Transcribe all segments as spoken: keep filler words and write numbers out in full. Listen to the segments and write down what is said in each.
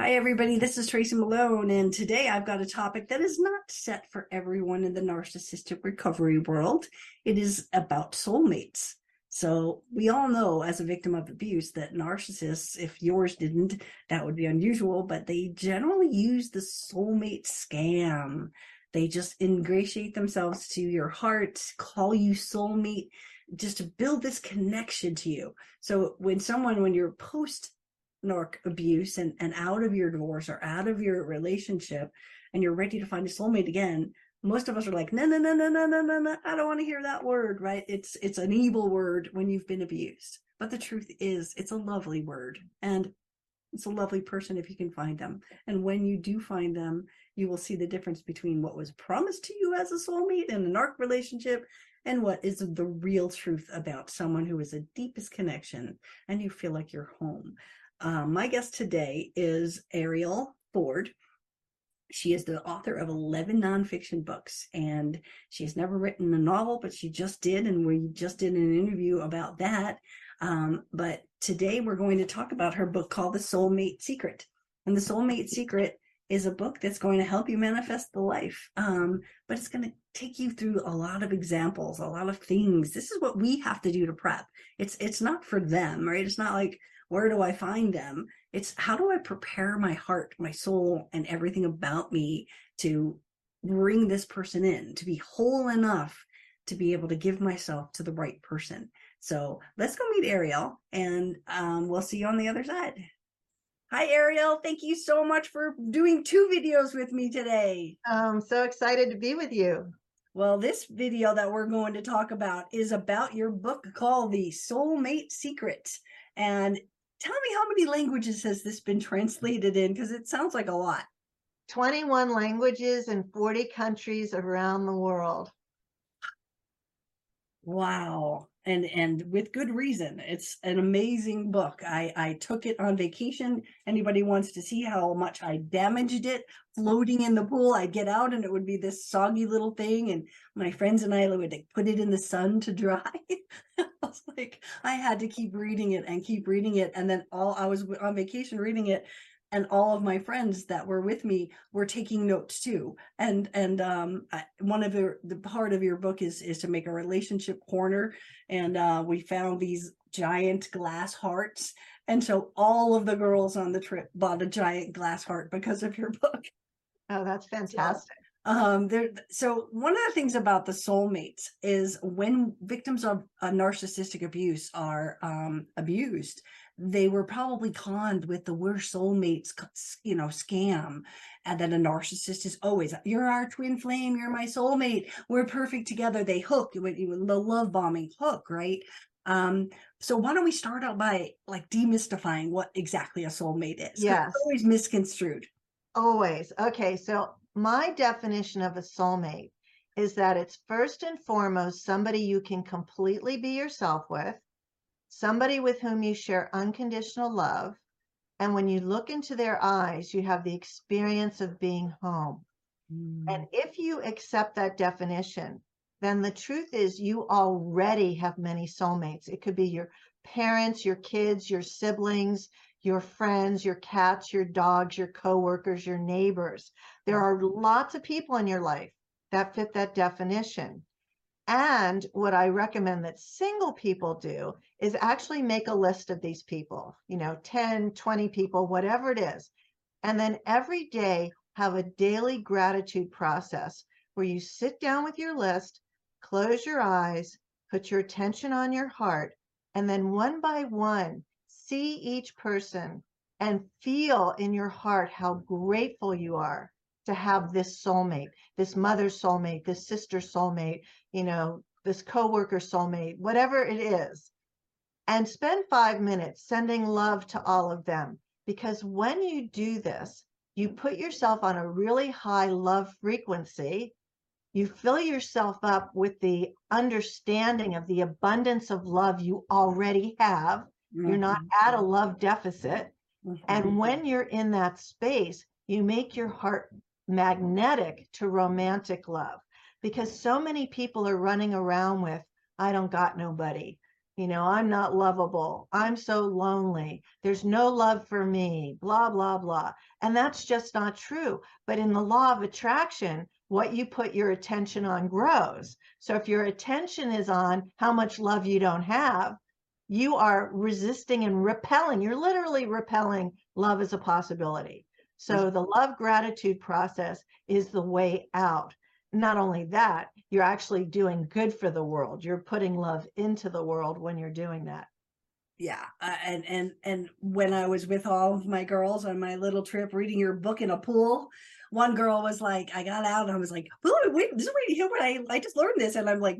Hi, everybody. This is Tracy Malone, and today I've got a topic that is not set for everyone in the narcissistic recovery world. It is about soulmates. So, we all know as a victim of abuse that narcissists, if yours didn't, that would be unusual, but they generally use the soulmate scam. They just ingratiate themselves to your heart, call you soulmate, just to build this connection to you. So, when someone, when you're post narc abuse and, and out of your divorce or out of your relationship and you're ready to find a soulmate again, most of us are like, no, no, no, no, no, no, no, no, I don't want to hear that word, right? It's it's an evil word when you've been abused. But the truth is, it's a lovely word. And it's a lovely person if you can find them. And when you do find them, you will see the difference between what was promised to you as a soulmate in a narc relationship and what is the real truth about someone who is a deepest connection and you feel like you're home. Um, my guest today is Ariel Ford. She is the author of eleven nonfiction books, and she has never written a novel, but she just did, and we just did an interview about that. Um, but today we're going to talk about her book called The Soulmate Secret. And The Soulmate Secret is a book that's going to help you manifest the life, um, but it's going to take you through a lot of examples, a lot of things. This is what we have to do to prep. It's it's not for them, right? It's not like, where do I find them? It's how do I prepare my heart, my soul, and everything about me to bring this person in, to be whole enough to be able to give myself to the right person. So let's go meet Ariel, and um, we'll see you on the other side. Hi, Ariel. Thank you so much for doing two videos with me today. I'm so excited to be with you. Well, this video that we're going to talk about is about your book called The Soulmate Secret. And tell me, how many languages has this been translated in? Because it sounds like a lot. twenty-one languages in forty countries around the world. Wow. And and with good reason. It's an amazing book. I, I took it on vacation. Anybody wants to see how much I damaged it floating in the pool, I'd get out and it would be this soggy little thing. And my friends and I would like, put it in the sun to dry. I was like, I had to keep reading it and keep reading it. And then all I was on vacation reading it. And all of my friends that were with me were taking notes too. And and um, I, one of the, the part of your book is is to make a relationship corner. And uh, we found these giant glass hearts. And so all of the girls on the trip bought a giant glass heart because of your book. Oh, that's fantastic. So, um, there. So one of the things about the soulmates is when victims of a narcissistic abuse are um, abused, they were probably conned with the we're soulmates, you know, scam. And then a narcissist is always, you're our twin flame, you're my soulmate, we're perfect together. They hook, the love bombing hook, right? Um, so why don't we start out by like demystifying what exactly a soulmate is? Yes. It's always misconstrued. Always. Okay, so my definition of a soulmate is that it's first and foremost somebody you can completely be yourself with, somebody with whom you share unconditional love, and when you look into their eyes, you have the experience of being home. Mm. And if you accept that definition, then the truth is you already have many soulmates. It could be your parents, your kids, your siblings, your friends, your cats, your dogs, your coworkers, your neighbors. There are lots of people in your life that fit that definition. And what I recommend that single people do is actually make a list of these people, you know, ten, twenty people, whatever it is. And then every day have a daily gratitude process where you sit down with your list, close your eyes, put your attention on your heart, and then one by one, see each person and feel in your heart how grateful you are to have this soulmate, this mother's soulmate, this sister's soulmate, you know, this coworker soulmate, whatever it is. And spend five minutes sending love to all of them. Because when you do this, you put yourself on a really high love frequency. You fill yourself up with the understanding of the abundance of love you already have. Mm-hmm. You're not at a love deficit. Mm-hmm. And when you're in that space, you make your heart magnetic to romantic love, because so many people are running around with, I don't got nobody. You know, I'm not lovable. I'm so lonely. There's no love for me, blah, blah, blah. And that's just not true. But in the law of attraction, what you put your attention on grows. So if your attention is on how much love you don't have, you are resisting and repelling. You're literally repelling love as a possibility. So the love gratitude process is the way out. Not only that, you're actually doing good for the world. You're putting love into the world when you're doing that. Yeah. Uh, and, and, and when I was with all of my girls on my little trip reading your book in a pool, one girl was like, I got out and I was like, wait, wait, this is where you I, I just learned this. And I'm like,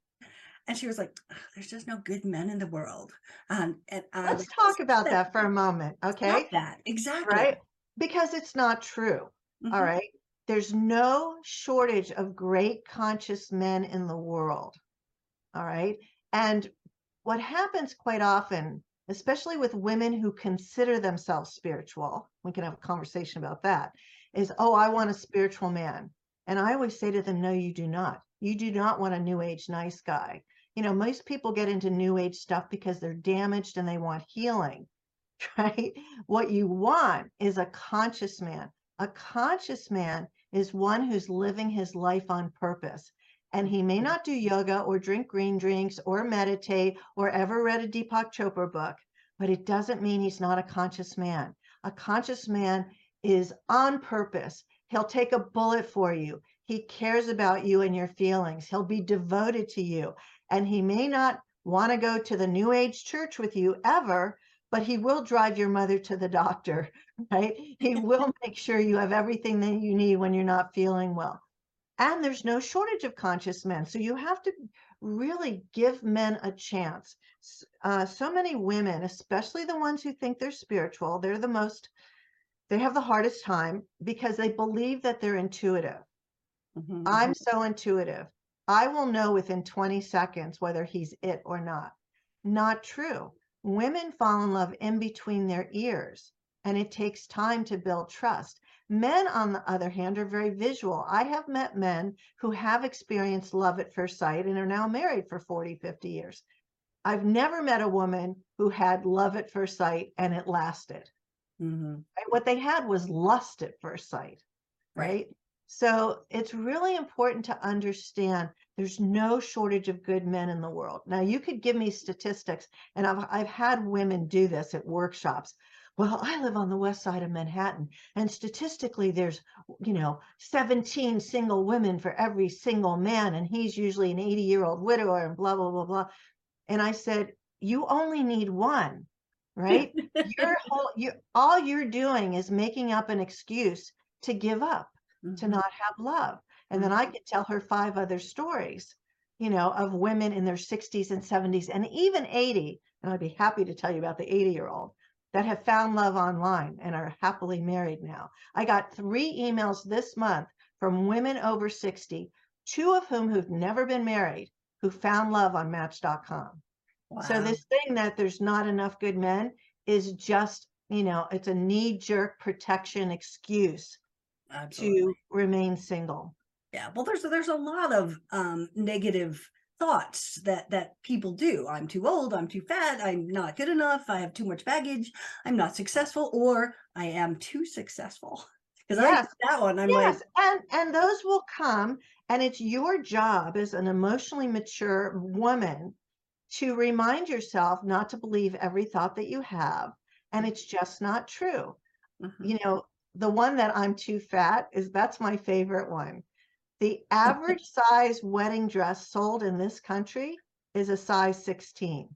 and she was like, there's just no good men in the world. Um, and I let's was, talk about that, that for a moment. Okay. Not that exactly. Right. Because it's not true. Mm-hmm. All right. There's no shortage of great conscious men in the world. All right. And what happens quite often, especially with women who consider themselves spiritual, we can have a conversation about that, is, oh, I want a spiritual man. And I always say to them, no, you do not. You do not want a new age nice guy. You know, most people get into new age stuff because they're damaged and they want healing, right? What you want is a conscious man. A conscious man is one who's living his life on purpose. And he may not do yoga or drink green drinks or meditate or ever read a Deepak Chopra book, but it doesn't mean he's not a conscious man. A conscious man is on purpose. He'll take a bullet for you. He cares about you and your feelings. He'll be devoted to you. And he may not want to go to the New Age church with you ever, but he will drive your mother to the doctor, right? He will make sure you have everything that you need when you're not feeling well. And there's no shortage of conscious men. So you have to really give men a chance. Uh, so many women, especially the ones who think they're spiritual, they're the most, they have the hardest time because they believe that they're intuitive. Mm-hmm. I'm so intuitive. I will know within twenty seconds whether he's it or not. Not true. Women fall in love in between their ears, and it takes time to build trust. Men, on the other hand, are very visual. I have met men who have experienced love at first sight and are now married for forty, fifty years. I've never met a woman who had love at first sight and it lasted. Mm-hmm. Right? What they had was lust at first sight, right? right? So it's really important to understand there's no shortage of good men in the world. Now, you could give me statistics, and I've, I've had women do this at workshops. Well, I live on the west side of Manhattan, and statistically there's, you know, seventeen single women for every single man, and he's usually an eighty-year-old widower and blah, blah, blah, blah. And I said, you only need one, right? Your whole, you all you're doing is making up an excuse to give up, mm-hmm. to not have love. And mm-hmm. then I could tell her five other stories, you know, of women in their sixties and seventies and even eighty, and I'd be happy to tell you about the eighty-year-old. That have found love online and are happily married now. I got three emails this month from women over sixty, two of whom who've never been married, who found love on Match dot com. Wow. So this thing that there's not enough good men is just, you know, it's a knee-jerk protection excuse Absolutely. To remain single. Yeah, well, there's there's a lot of um, negative thoughts that that people do. I'm too old, I'm too fat, I'm not good enough, I have too much baggage, I'm not successful, or I am too successful. Because yes. I that one, I'm yes. like, and and those will come, and it's your job as an emotionally mature woman to remind yourself not to believe every thought that you have, and it's just not true. Mm-hmm. You know, the one that I'm too fat is that's my favorite one. The average size wedding dress sold in this country is a size sixteen.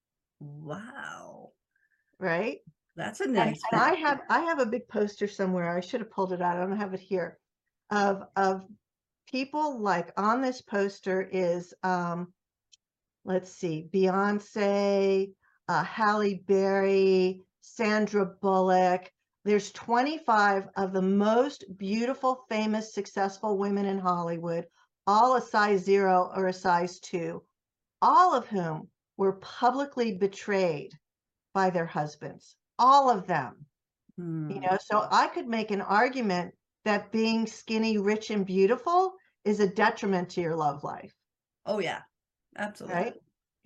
Wow. Right? That's a nice and, and I have I have a big poster somewhere. I should have pulled it out. I don't have it here. Of of people like on this poster is um let's see, Beyonce, uh, Halle Berry, Sandra Bullock. There's twenty-five of the most beautiful, famous, successful women in Hollywood, all a size zero or a size two, all of whom were publicly betrayed by their husbands, all of them. Hmm. You know, so I could make an argument that being skinny, rich, and beautiful is a detriment to your love life. Oh, yeah, absolutely. Right?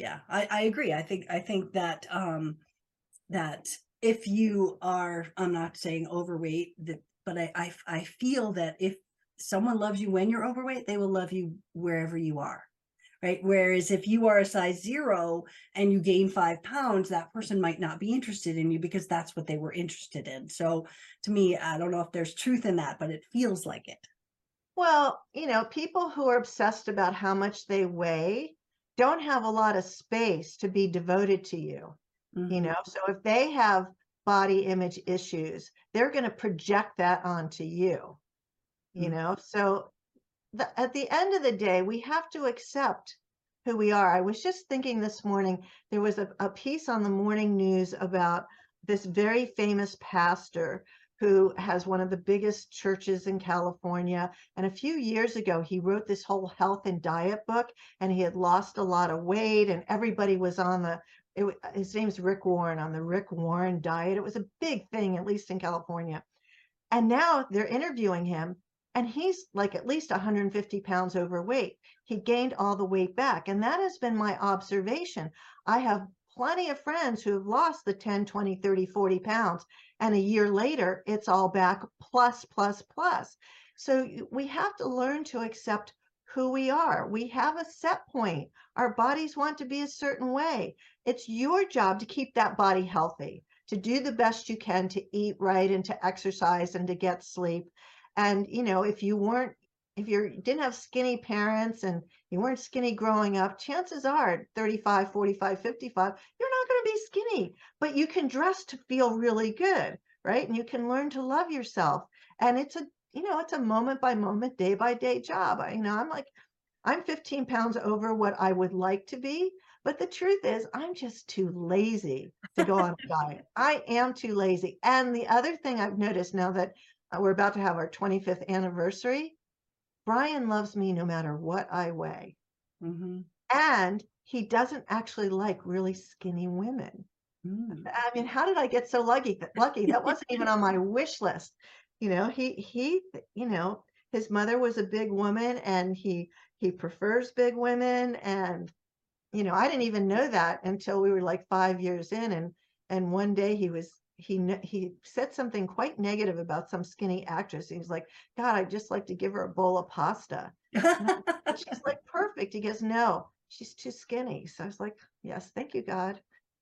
Yeah, I, I agree. I think I think that um that if you are, I'm not saying overweight, that, but I, I I feel that if someone loves you when you're overweight, they will love you wherever you are. Right. Whereas if you are a size zero and you gain five pounds, that person might not be interested in you because that's what they were interested in. So to me, I don't know if there's truth in that, but it feels like it. Well, you know, people who are obsessed about how much they weigh don't have a lot of space to be devoted to you, you Mm-hmm. know. So if they have body image issues, they're going to project that onto you, you know. So the, at the end of the day, we have to accept who we are. I was just thinking this morning, there was a, a piece on the morning news about this very famous pastor who has one of the biggest churches in California. And a few years ago, he wrote this whole health and diet book, and he had lost a lot of weight, and everybody was on the, it, his name's Rick Warren, on the Rick Warren diet. It was a big thing, at least in California. And now they're interviewing him, and he's like at least one hundred fifty pounds overweight. He gained all the weight back. And that has been my observation. I have plenty of friends who have lost the ten, twenty, thirty, forty pounds. And a year later, it's all back plus, plus, plus. So we have to learn to accept who we are. We have a set point. Our bodies want to be a certain way. It's your job to keep that body healthy, to do the best you can, to eat right and to exercise and to get sleep. And, you know, if you weren't, if you didn't have skinny parents and you weren't skinny growing up, chances are thirty-five, forty-five, fifty-five, you're not going to be skinny, but you can dress to feel really good, right? And you can learn to love yourself. And it's a, you know, it's a moment by moment, day by day job. I, you know, I'm like, I'm fifteen pounds over what I would like to be, but the truth is I'm just too lazy to go on a diet. I am too lazy. And the other thing I've noticed now that uh, we're about to have our twenty-fifth anniversary, Brian loves me no matter what I weigh. Mm-hmm. And he doesn't actually like really skinny women. Mm. I mean, how did I get so lucky? Lucky that wasn't even on my wish list. You know, he he, you know, his mother was a big woman, and he he prefers big women. And you know, I didn't even know that until we were like five years in, and and one day he was he he said something quite negative about some skinny actress. He was like, God, I'd just like to give her a bowl of pasta. And I, she's like perfect. He goes, no, she's too skinny. So I was like, yes, thank you, God.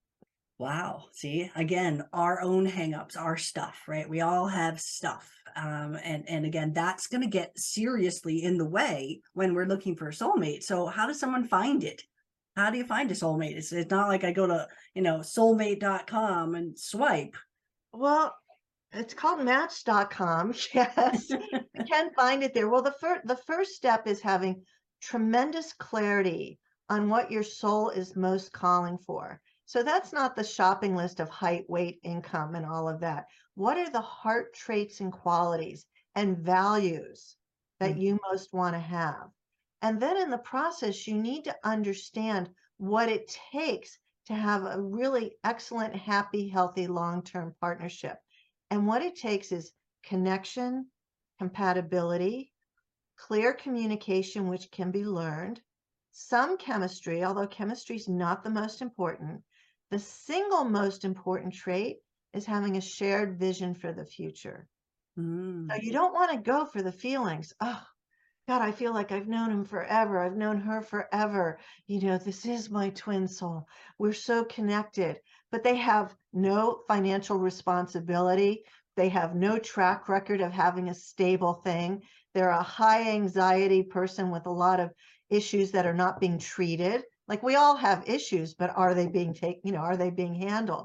Wow. See, again, our own hangups, our stuff, right? We all have stuff. Um, and, and again, that's going to get seriously in the way when we're looking for a soulmate. So how does someone find it? How do you find a soulmate? It's, it's not like I go to, you know, soulmate dot com and swipe. Well, it's called match dot com. Yes, you can find it there. Well, the first the first step is having tremendous clarity on what your soul is most calling for. So that's not the shopping list of height, weight, income, and all of that. What are the heart traits and qualities and values that you most want to have? And then in the process, you need to understand what it takes to have a really excellent, happy, healthy, long-term partnership. And what it takes is connection, compatibility, clear communication, which can be learned, some chemistry, although chemistry is not the most important. The single most important trait is having a shared vision for the future. Mm. So you don't want to go for the feelings. Oh, God, I feel like I've known him forever. I've known her forever. You know, this is my twin soul. We're so connected, but they have no financial responsibility. They have no track record of having a stable thing. They're a high anxiety person with a lot of issues that are not being treated. Like we all have issues, but are they being taken, you know, are they being handled?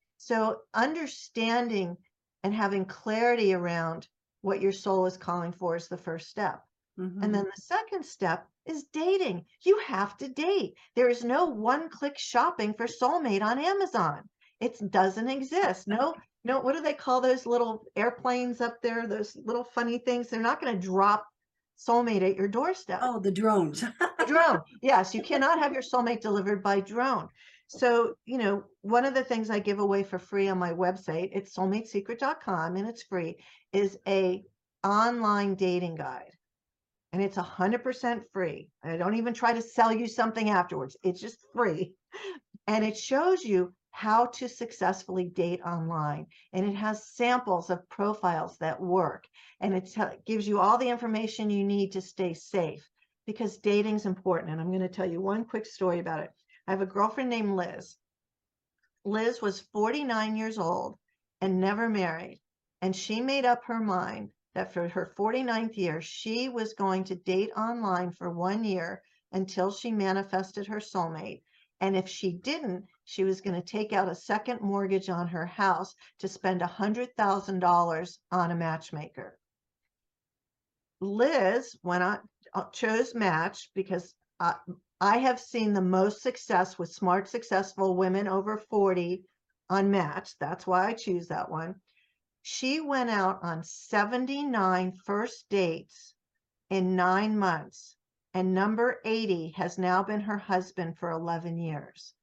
So understanding and having clarity around what your soul is calling for is the first step. Mm-hmm. And then the second step is dating. You have to date. There is no one-click shopping for soulmate on Amazon. It doesn't exist. No, no, what do they call those little airplanes up there? Those little funny things. They're not going to drop soulmate at your doorstep. Oh, the drones. A drone. Yes, you cannot have your soulmate delivered by drone. So, you know, one of the things I give away for free on my website, it's soulmate secret dot com, and it's free, is a online dating guide. and it's one hundred percent free. I don't even try to sell you something afterwards. It's just free. And it shows you how to successfully date online. And it has samples of profiles that work. And it gives you all the information you need to stay safe, because dating's important. And I'm going to tell you one quick story about it. I have a girlfriend named Liz. Liz was forty-nine years old and never married. And she made up her mind that for her forty-ninth year, she was going to date online for one year until she manifested her soulmate. And if she didn't, she was going to take out a second mortgage on her house to spend one hundred thousand dollars on a matchmaker. Liz went on, chose Match because uh, I have seen the most success with smart, successful women over forty on Match. That's why I choose that one. She went out on seventy-nine first dates in nine months. And number eighty has now been her husband for eleven years.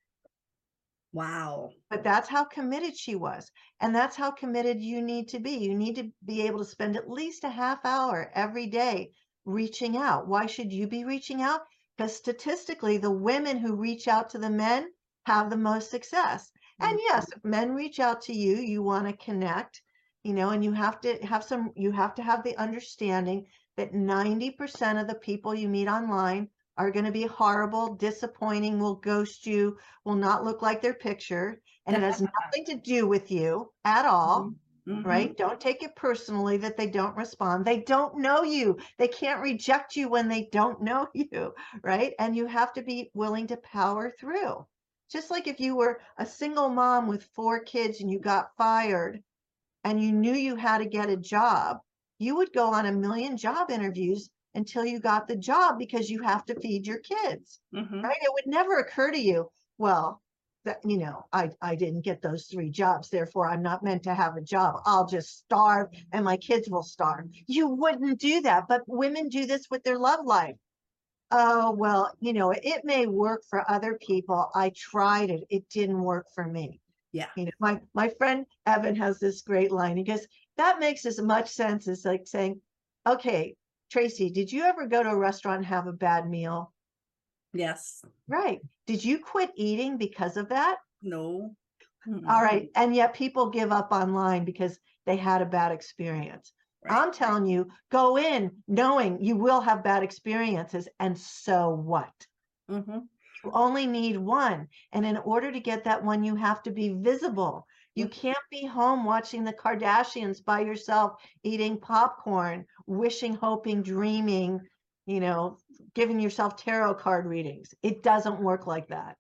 Wow. But that's how committed she was. And that's how committed you need to be. You need to be able to spend at least a half hour every day reaching out. Why should you be reaching out? Because statistically, the women who reach out to the men have the most success. And yes, if men reach out to you, you want to connect, you know, and you have to have some, you have to have the understanding that ninety percent of the people you meet online are going to be horrible, disappointing, will ghost you, will not look like their picture, and it has nothing to do with you at all, mm-hmm. right? Don't take it personally that they don't respond. They don't know you. They can't reject you when they don't know you, right? And you have to be willing to power through. Just like if you were a single mom with four kids and you got fired and you knew you had to get a job, you would go on a million job interviews until you got the job because you have to feed your kids, mm-hmm. right? It would never occur to you, well, that, you know, I, I didn't get those three jobs, therefore I'm not meant to have a job. I'll just starve and my kids will starve. You wouldn't do that, but women do this with their love life. Oh, well, you know, it may work for other people. I tried it. It didn't work for me. Yeah. You know, my, my friend Evan has this great line. He goes, that makes as much sense as like saying, okay, Tracy, did you ever go to a restaurant and have a bad meal? Yes. Right. Did you quit eating because of that? No. Mm-hmm. All right. And yet people give up online because they had a bad experience. Right. I'm telling you, go in knowing you will have bad experiences. And so what? Mm-hmm. You only need one. And in order to get that one, you have to be visible. You can't be home watching the Kardashians by yourself, eating popcorn, wishing, hoping, dreaming, you know, giving yourself tarot card readings. It doesn't work like that.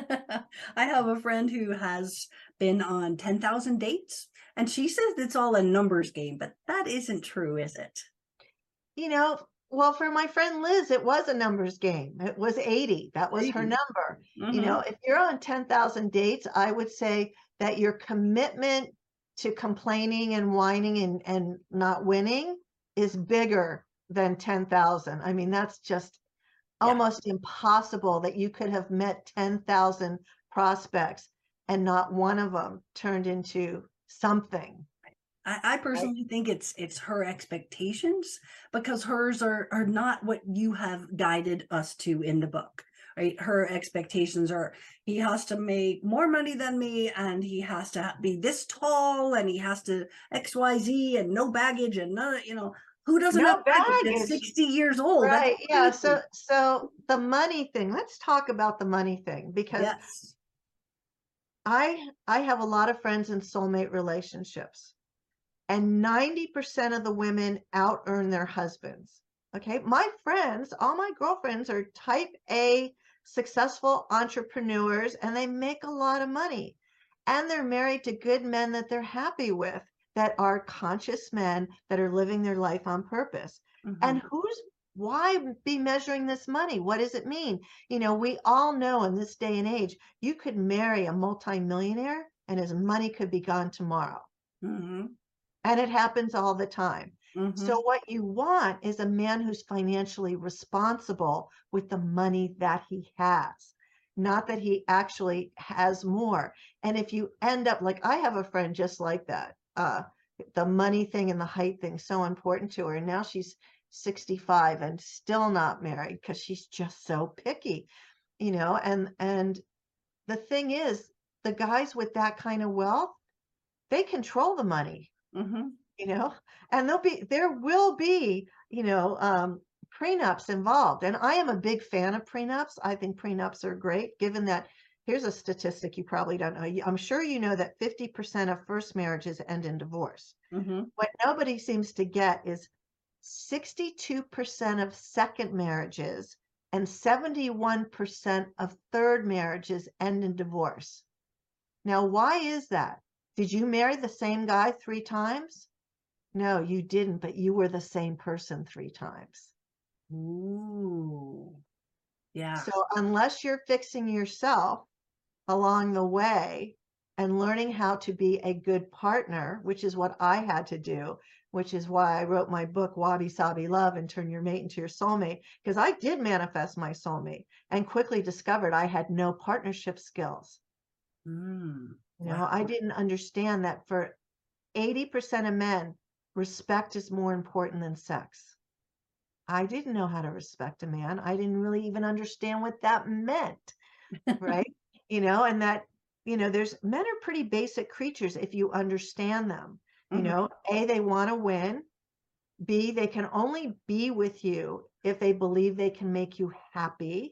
I have a friend who has been on ten thousand dates, and she says it's all a numbers game, but that isn't true, is it? You know, well, for my friend Liz, it was a numbers game. It was eighty. That was eighty. Her number. Mm-hmm. You know, if you're on ten thousand dates, I would say that your commitment to complaining and whining and, and not winning is bigger than ten thousand. I mean, that's just yeah. almost impossible that you could have met ten thousand prospects and not one of them turned into something. I, I personally right? think it's it's her expectations, because hers are, are not what you have guided us to in the book. Right? Her expectations are, he has to make more money than me, and he has to be this tall, and he has to X Y Z, and no baggage, and none, you know, who doesn't no have baggage at sixty years old? Right. Yeah. So, so the money thing, let's talk about the money thing, because yes. I, I have a lot of friends in soulmate relationships, and ninety percent of the women out earn their husbands. Okay. My friends, all my girlfriends are type A successful entrepreneurs, and they make a lot of money, and they're married to good men that they're happy with, that are conscious men that are living their life on purpose. Mm-hmm. And who's, why be measuring this money? What does it mean? You know, we all know in this day and age, you could marry a multimillionaire and his money could be gone tomorrow. Mm-hmm. And it happens all the time. Mm-hmm. So what you want is a man who's financially responsible with the money that he has, not that he actually has more. And if you end up, like I have a friend just like that, uh, the money thing and the height thing so important to her. And now she's sixty-five and still not married because she's just so picky, you know, and and the thing is, the guys with that kind of wealth, they control the money, Mm-hmm. you know, and there'll be there will be, you know, um, prenups involved. And I am a big fan of prenups. I think prenups are great, given that here's a statistic you probably don't know. You- I'm sure you know that fifty percent of first marriages end in divorce. Mm-hmm. What nobody seems to get is sixty-two percent of second marriages and seventy-one percent of third marriages end in divorce. Now, why is that? Did you marry the same guy three times? No, you didn't, but you were the same person three times. Ooh. Yeah. So unless you're fixing yourself along the way and learning how to be a good partner, which is what I had to do, which is why I wrote my book, Wabi Sabi Love and Turn Your Mate into Your Soulmate, because I did manifest my soulmate and quickly discovered I had no partnership skills. Mm. You know, Wow. I didn't understand that for eighty percent of men, respect is more important than sex. I didn't know how to respect a man. I didn't really even understand what that meant, right? You know, and that, you know, there's men are pretty basic creatures if you understand them. You Mm-hmm. know, A, they want to win. B, they can only be with you if they believe they can make you happy,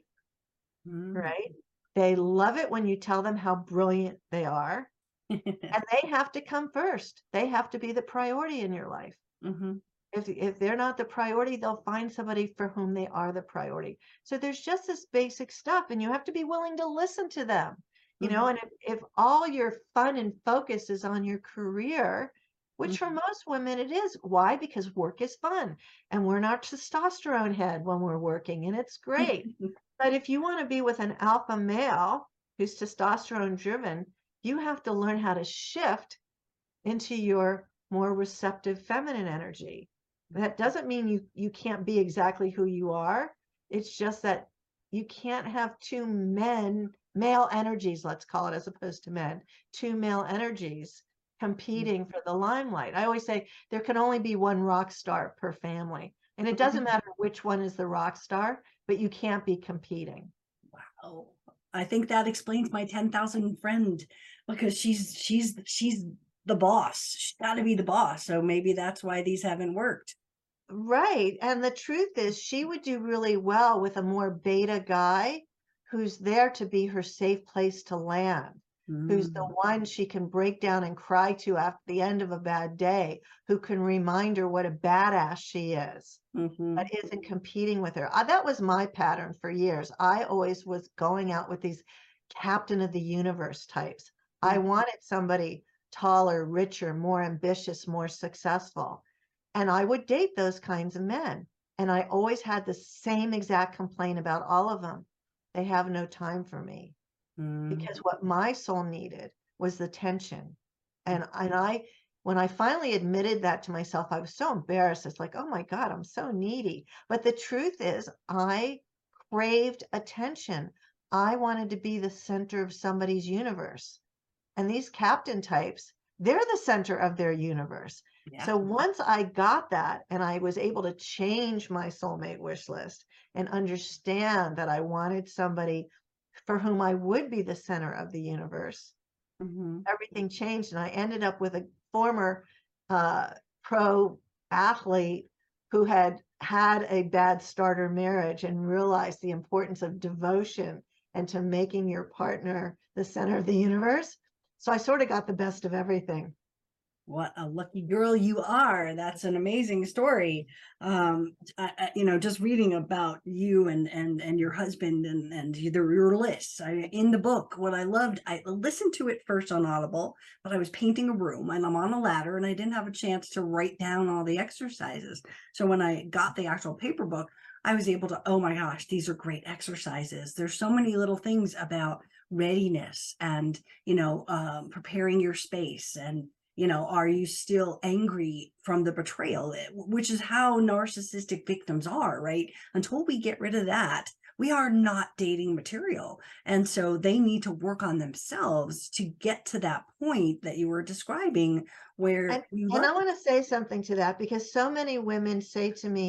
Mm. right? They love it when you tell them how brilliant they are, and they have to come first. They have to be the priority in your life. Mm-hmm. If if they're not the priority, they'll find somebody for whom they are the priority. So there's just this basic stuff, and you have to be willing to listen to them. You Mm-hmm. know, and if, if all your fun and focus is on your career, which for Mm-hmm. most women it is. Why? Because work is fun, and we're not testosterone head when we're working, and it's great. But if you want to be with an alpha male who's testosterone driven, you have to learn how to shift into your more receptive feminine energy. That doesn't mean you you can't be exactly who you are. It's just that you can't have two men, male energies, let's call it, as opposed to men, two male energies competing for the limelight. I always say there can only be one rock star per family. And it doesn't matter which one is the rock star, but you can't be competing. Wow. I think that explains my ten thousand friend, because she's she's she's the boss. She's got to be the boss. So maybe that's why these haven't worked. Right. And the truth is, she would do really well with a more beta guy who's there to be her safe place to land, who's the Mm. one she can break down and cry to after the end of a bad day, who can remind her what a badass she is, Mm-hmm. but isn't competing with her. Uh, that was my pattern for years. I always was going out with these captain of the universe types. I wanted somebody taller, richer, more ambitious, more successful. And I would date those kinds of men. And I always had the same exact complaint about all of them. They have no time for me, Mm-hmm. because what my soul needed was the tension. And and I when I finally admitted that to myself, I was so embarrassed. It's like, oh my God, I'm so needy. But the truth is, I craved attention. I wanted to be the center of somebody's universe. And these captain types, they're the center of their universe. Yeah. So once I got that and I was able to change my soulmate wish list and understand that I wanted somebody for whom I would be the center of the universe, Mm-hmm. everything changed. And I ended up with a former uh, pro athlete who had had a bad starter marriage and realized the importance of devotion and to making your partner the center of the universe. So I sort of got the best of everything. What a lucky girl you are. That's an amazing story. Um, I, I, you know, just reading about you and and and your husband and and your, your lists. I, in the book, what I loved, I listened to it first on Audible, but I was painting a room and I'm on a ladder and I didn't have a chance to write down all the exercises. So when I got the actual paper book, I was able to, oh my gosh, these are great exercises. There's so many little things about readiness and, you know, um, preparing your space and, you know, are you still angry from the betrayal, which is how narcissistic victims are, right? Until we get rid of that, we are not dating material. And so they need to work on themselves to get to that point that you were describing where And, you and love. I want to say something to that, because so many women say to me,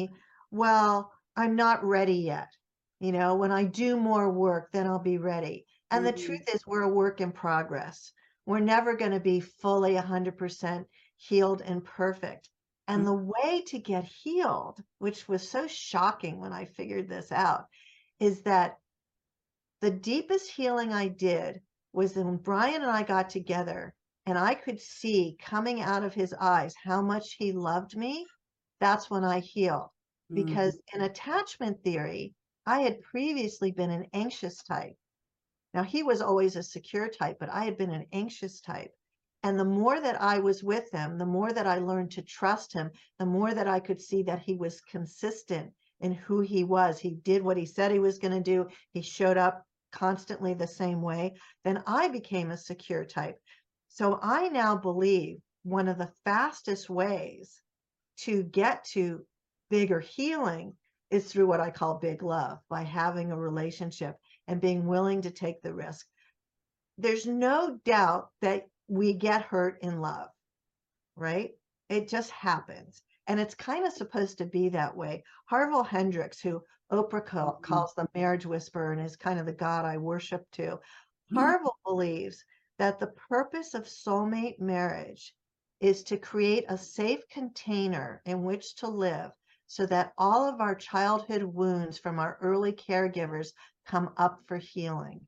well, I'm not ready yet. You know, when I do more work, then I'll be ready. And the truth Mhm. is, we're a work in progress. We're never going to be fully one hundred percent healed and perfect. And Mm. the way to get healed, which was so shocking when I figured this out, is that the deepest healing I did was when Brian and I got together and I could see coming out of his eyes how much he loved me. That's when I healed. Mhm. Because in attachment theory, I had previously been an anxious type. Now, he was always a secure type, but I had been an anxious type. And the more that I was with him, the more that I learned to trust him, the more that I could see that he was consistent in who he was. He did what he said he was going to do. He showed up constantly the same way. Then I became a secure type. So I now believe one of the fastest ways to get to bigger healing is through what I call big love, by having a relationship and being willing to take the risk. There's no doubt that we get hurt in love, right? It just happens. And it's kind of supposed to be that way. Harville Hendrix, who Oprah call, Mhm. calls the marriage whisperer and is kind of the God I worship to, Mhm. Harville believes that the purpose of soulmate marriage is to create a safe container in which to live so that all of our childhood wounds from our early caregivers come up for healing.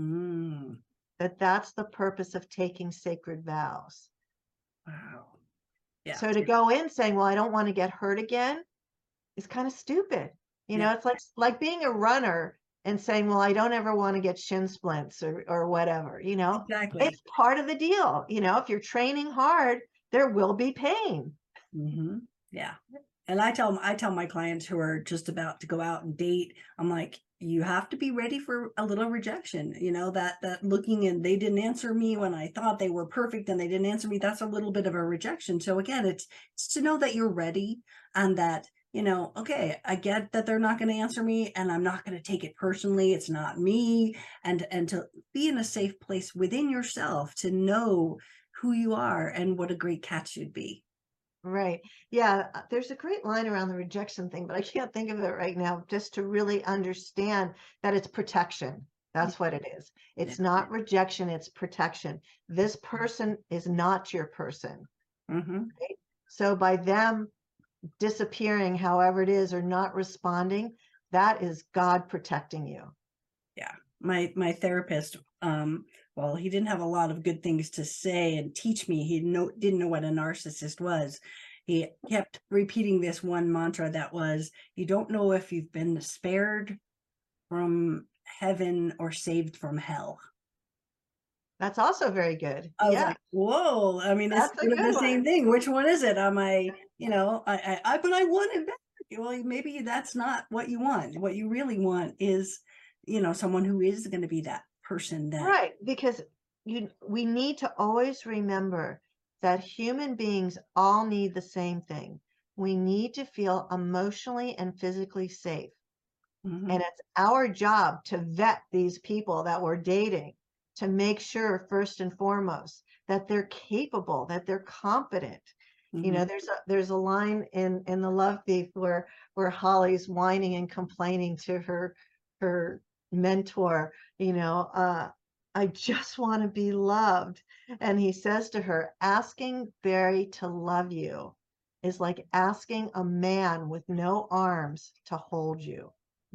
Mm. That that's the purpose of taking sacred vows. Wow. Yeah. So to go in saying, well, I don't want to get hurt again is kind of stupid. You Yeah. know, it's like like being a runner and saying, well, I don't ever want to get shin splints or or whatever, you know. Exactly. It's part of the deal. You know, if you're training hard, there will be pain. Hmm. Yeah. And I tell I tell my clients who are just about to go out and date, I'm like, you have to be ready for a little rejection. You know, that that looking and they didn't answer me when I thought they were perfect and they didn't answer me. That's a little bit of a rejection. So again, it's it's to know that you're ready and that, you know, okay, I get that they're not going to answer me and I'm not going to take it personally. It's not me. And and to be in a safe place within yourself to know who you are and what a great catch you'd be. Right. Yeah, uh, there's a great line around the rejection thing, but I can't think of it right now, just to really understand that it's protection. That's what it is. Yeah. It's not rejection, it's protection. This person is not your person. Hmm. Right? So by them disappearing, however it is, or not responding, that is God protecting you. Yeah. My my therapist, um, well, he didn't have a lot of good things to say and teach me. He know, didn't know what a narcissist was. He kept repeating this one mantra that was, you don't know if you've been spared from heaven or saved from hell. That's also very good. I was Yeah, like, whoa, I mean, it's that's a sort of good the same one. thing. Which one is it? Am I, you know, I, I, I but I want it back. Well, maybe that's not what you want. What you really want is, you know, someone who is going to be that person that. Right, because you we need to always remember that human beings all need the same thing. We need to feel emotionally and physically safe. Mhm. And it's our job to vet these people that we're dating to make sure, first and foremost, that they're capable, that they're competent. You Mhm. know, there's a there's a line in in The Love Thief where where Holly's whining and complaining to her her mentor, you know, uh, I just want to be loved. And he says to her, asking Barry to love you is like asking a man with no arms to hold you.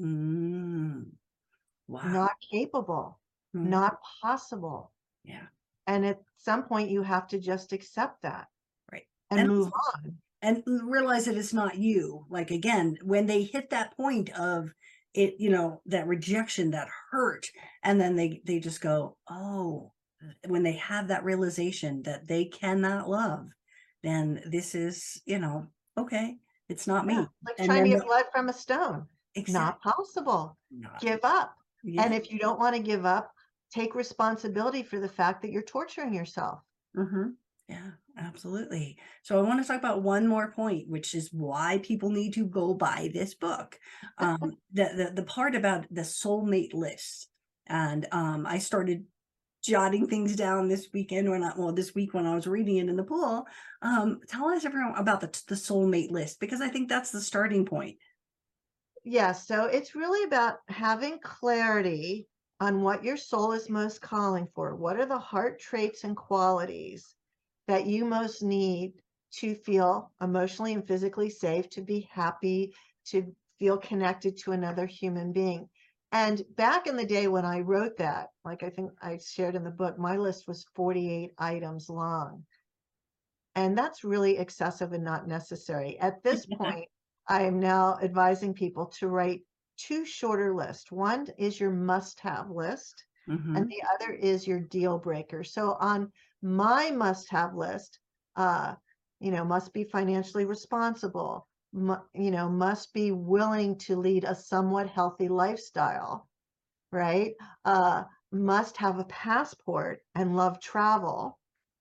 Mm. Wow. Not capable, Mhm. not possible. Yeah. And at some point, you have to just accept that Right. and And move on. and realize that it's not you. Like again, when they hit that point of it, you know, that rejection, that hurt, and then they they just go, oh, when they have that realization that they cannot love, then this is, you know, okay, it's not Yeah, me. like And trying to then get they, blood from a stone. exactly Not possible. not. Give up. Yeah. And if you don't want to give up, take responsibility for the fact that you're torturing yourself. Hmm. Yeah, absolutely. So I want to talk about one more point, which is why people need to go buy this book. Um, the, the the part about the soulmate list, and um, I started jotting things down this weekend when I well this week when I was reading it in the pool. Um, tell us everyone about the the soulmate list because I think that's the starting point. Yes, so it's really about having clarity on what your soul is most calling for. What are the heart traits and qualities that you most need to feel emotionally and physically safe, to be happy, to feel connected to another human being? And back in the day when I wrote that, like I think I shared in the book, my list was forty-eight items long. And that's really excessive and not necessary. At this point, I am now advising people to write two shorter lists. One is your must-have list, and Hmm. the other is your deal breaker. So on my must-have list, uh, you know, must be financially responsible, mu you know, must be willing to lead a somewhat healthy lifestyle, right? Uh, must have a passport and love travel.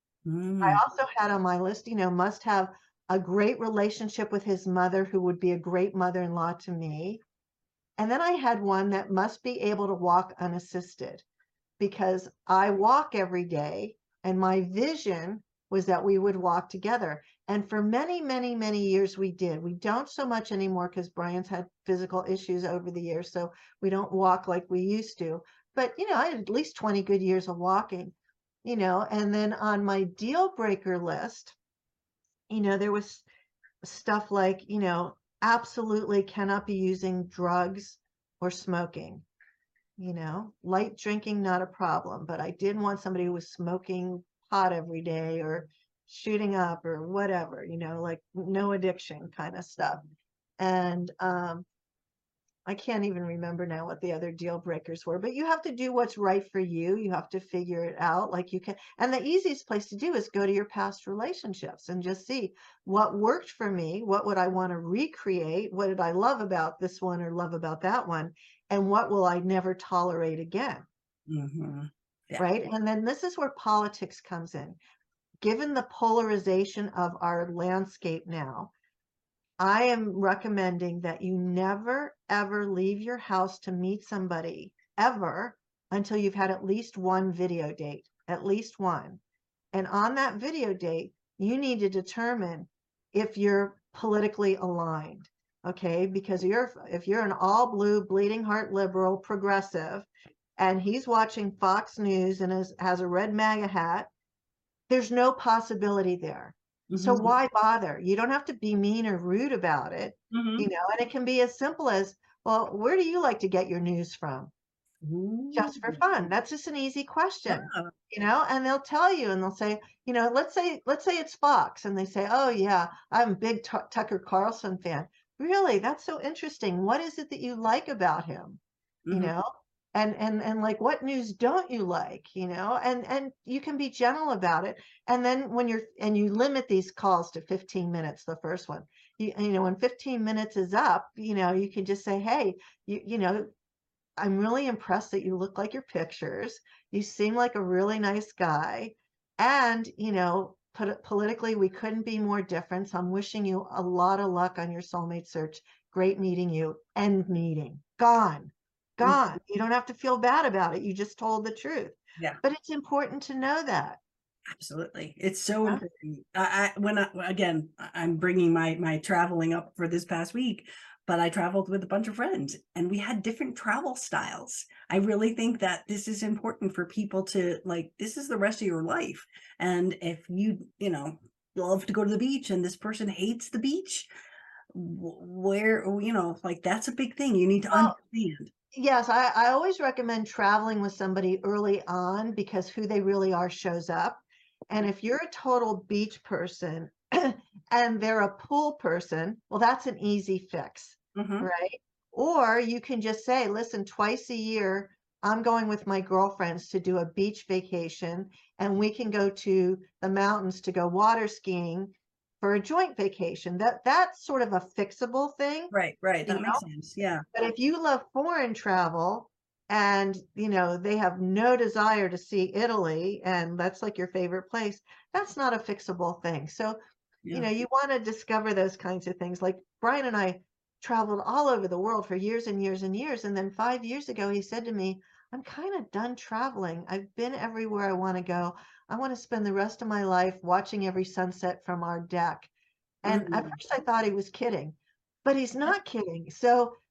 I Mm. also had on my list, you know, must have a great relationship with his mother, who would be a great mother-in-law to me. And then I had one that must be able to walk unassisted, because I walk every day and my vision was that we would walk together. And for many, many, many years we did. We don't so much anymore because Brian's had physical issues over the years, so we don't walk like we used to. But, you know, I had at least twenty good years of walking, you know, and then on my deal breaker list, you know, there was stuff like, you know, absolutely cannot be using drugs or smoking. You know, light drinking, not a problem, but I didn't want somebody who was smoking pot every day or shooting up or whatever, you know, like no addiction kind of stuff. And um, I can't even remember now what the other deal breakers were, but you have to do what's right for you. You have to figure it out. Like you can, and the easiest place to do is go to your past relationships and just see what worked for me. What would I want to recreate? What did I love about this one or love about that one? And what will I never tolerate again? Hmm. Yeah. Right. And then this is where politics comes in. Given the polarization of our landscape now, I am recommending that you never, ever leave your house to meet somebody ever until you've had at least one video date, at least one. And on that video date, you need to determine if you're politically aligned. Okay. Because you're, if you're an all blue, bleeding heart liberal progressive, and he's watching Fox News and has, has a red MAGA hat, there's no possibility there. So Hmm. why bother? You don't have to be mean or rude about it, you Hmm. know, and it can be as simple as, well, where do you like to get your news from? Ooh. Just for fun. That's just an easy question, Yeah. you know, and they'll tell you and they'll say, you know, let's say, let's say it's Fox and they say, oh yeah, I'm a big Tu Tucker Carlson fan. Really? That's so interesting. What is it that you like about him? You Hmm. know? And and and like what news don't you like, you know? And and you can be gentle about it. And then when you're and you limit these calls to fifteen minutes, the first one. You, you know, when fifteen minutes is up, you know, you can just say, hey, you you know, I'm really impressed that you look like your pictures. You seem like a really nice guy. And, you know, put politically, we couldn't be more different. So I'm wishing you a lot of luck on your soulmate search. Great meeting you. End meeting. Gone. Gone. You don't have to feel bad about it. You just told the truth. Yeah. But it's important to know that. Absolutely. It's so Huh? important. I, I when I again, I- I'm bringing my my traveling up for this past week, but I traveled with a bunch of friends and we had different travel styles. I really think that this is important for people to like, this is the rest of your life. And if you, you know, love to go to the beach and this person hates the beach, wh- where, you know, like that's a big thing. You need to Well, understand. yes, I, I always recommend traveling with somebody early on because who they really are shows up. And if you're a total beach person and they're a pool person, well, that's an easy fix, Hmm. right? Or you can just say, listen, twice a year, I'm going with my girlfriends to do a beach vacation, and we can go to the mountains to go water skiing for a joint vacation. That that's sort of a fixable thing, Right, right. you That makes know? sense. Yeah. But if you love foreign travel and, you know, they have no desire to see Italy and that's like your favorite place, that's not a fixable thing. So, you Yeah. know, you want to discover those kinds of things. Like Brian and I traveled all over the world for years and years and years. And then five years ago, he said to me, I'm kind of done traveling. I've been everywhere I want to go. I want to spend the rest of my life watching every sunset from our deck. And at Mhm. first I thought he was kidding, but he's not kidding. So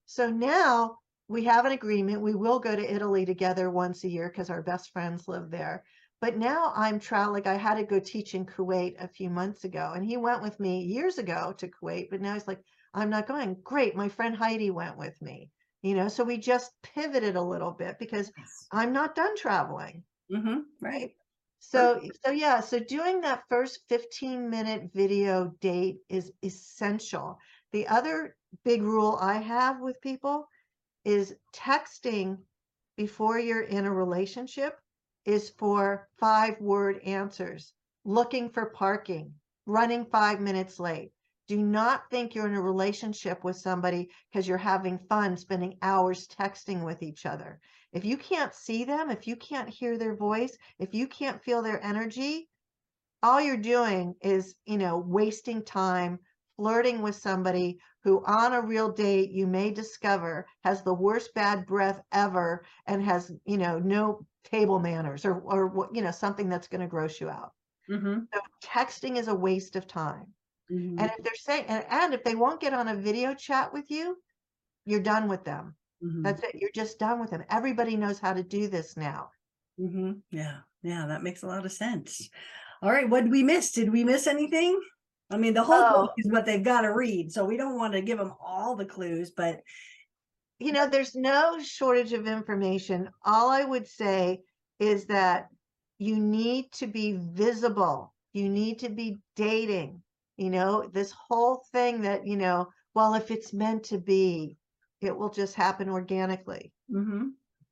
So now we have an agreement. We will go to Italy together once a year because our best friends live there. But now I'm traveling. I had to go teach in Kuwait a few months ago, and he went with me years ago to Kuwait. But now he's like, I'm not going. Great. My friend Heidi went with me. You know, so we just pivoted a little bit because Nice. I'm not done traveling. Mm-hmm. Right. So, so yeah, so doing that first fifteen minute video date is essential. The other big rule I have with people is texting before you're in a relationship is for five word answers, looking for parking, running five minutes late. Do not think you're in a relationship with somebody because you're having fun spending hours texting with each other. If you can't see them, if you can't hear their voice, if you can't feel their energy, all you're doing is, you know, wasting time flirting with somebody who on a real date you may discover has the worst bad breath ever and has, you know, no table manners or, or you know, something that's going to gross you out. Mm-hmm. So texting is a waste of time. Mm-hmm. And if they're saying, and, and if they won't get on a video chat with you, you're done with them. Mm-hmm. That's it. You're just done with them. Everybody knows how to do this now. Mm-hmm. Yeah. Yeah. That makes a lot of sense. All right. What did we miss? Did we miss anything? I mean, the whole Oh, book is what they've got to read. So we don't want to give them all the clues, but you know, there's no shortage of information. All I would say is that you need to be visible. You need to be dating. You know, this whole thing that, you know, well, if it's meant to be, it will just happen organically. mm-hmm.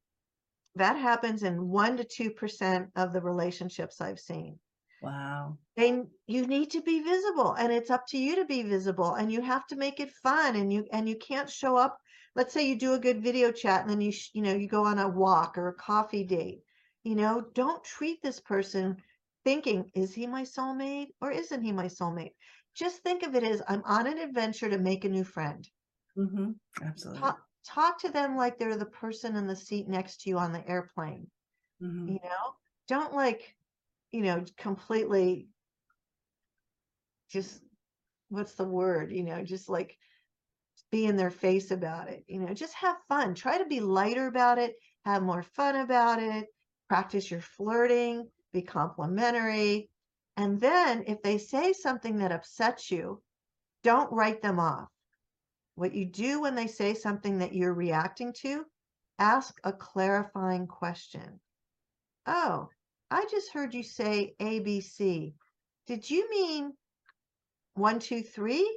That happens in one to two percent of the relationships I've seen. Wow. They you need to be visible, and it's up to you to be visible, and you have to make it fun, and you and you can't show up. Let's say you do a good video chat and then you sh- you know you go on a walk or a coffee date. You know, don't treat this person thinking, is he my soulmate or isn't he my soulmate? Just think of it as I'm on an adventure to make a new friend. Mm-hmm. Absolutely. Talk talk to them like they're the person in the seat next to you on the airplane. Mm-hmm. You know, don't like, you know, completely just what's the word, you know, just like be in their face about it, you know, just have fun. Try to be lighter about it, have more fun about it, practice your flirting, be complimentary. And then if they say something that upsets you, don't write them off. What you do when they say something that you're reacting to, ask a clarifying question. Oh, I just heard you say A B C. Did you mean one, two, three?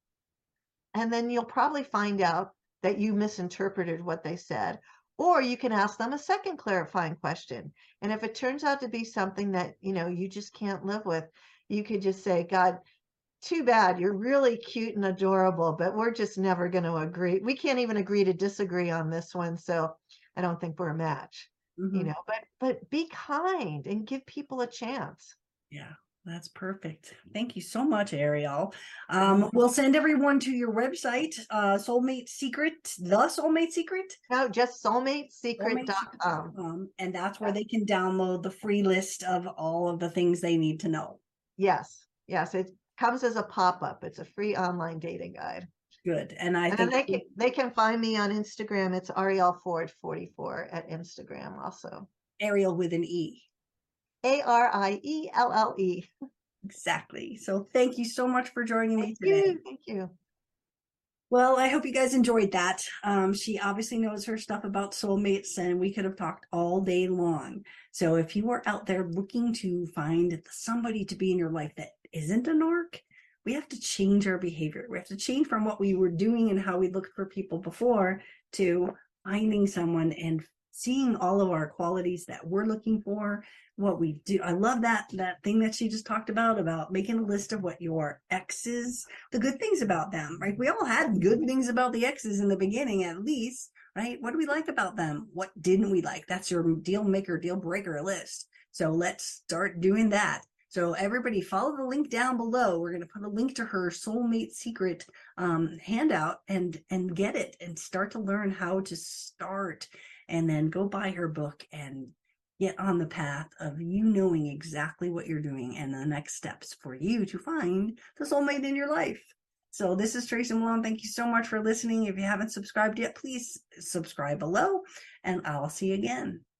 And then you'll probably find out that you misinterpreted what they said. Or you can ask them a second clarifying question. And if it turns out to be something that, you know, you just can't live with, you could just say, God, too bad. You're really cute and adorable, but we're just never going to agree. We can't even agree to disagree on this one. So I don't think we're a match, Mm-hmm. you know, but, but be kind and give people a chance. Yeah. That's perfect. Thank you so much, Ariel. Um, we'll send everyone to your website, uh, Soulmate Secret, the Soulmate Secret. No, just soulmate secret dot com. Um, and that's where they can download the free list of all of the things they need to know. Yes, yes, it comes as a pop-up. It's a free online dating guide. Good, and I and think they can they can find me on Instagram. It's Ariel Ford forty-four at Instagram also. Ariel with an E. A R I E L L E. Exactly. So thank you so much for joining Thank me today. You, thank you. Well, I hope you guys enjoyed that. Um, she obviously knows her stuff about soulmates, and we could have talked all day long. So if you are out there looking to find somebody to be in your life that isn't a narc, we have to change our behavior. We have to change from what we were doing and how we looked for people before to finding someone and seeing all of our qualities that we're looking for, what we do. I love that that thing that she just talked about, about making a list of what your exes, the good things about them, right? We all had good things about the exes in the beginning, at least, right? What do we like about them? What didn't we like? That's your deal maker, deal breaker list. So let's start doing that. So everybody follow the link down below. We're going to put a link to her Soulmate Secret um, handout and, and get it and start to learn how to start, and then go buy her book and get on the path of you knowing exactly what you're doing and the next steps for you to find the soulmate in your life. So this is Tracy Malone. Thank you so much for listening. If you haven't subscribed yet, please subscribe below, and I'll see you again.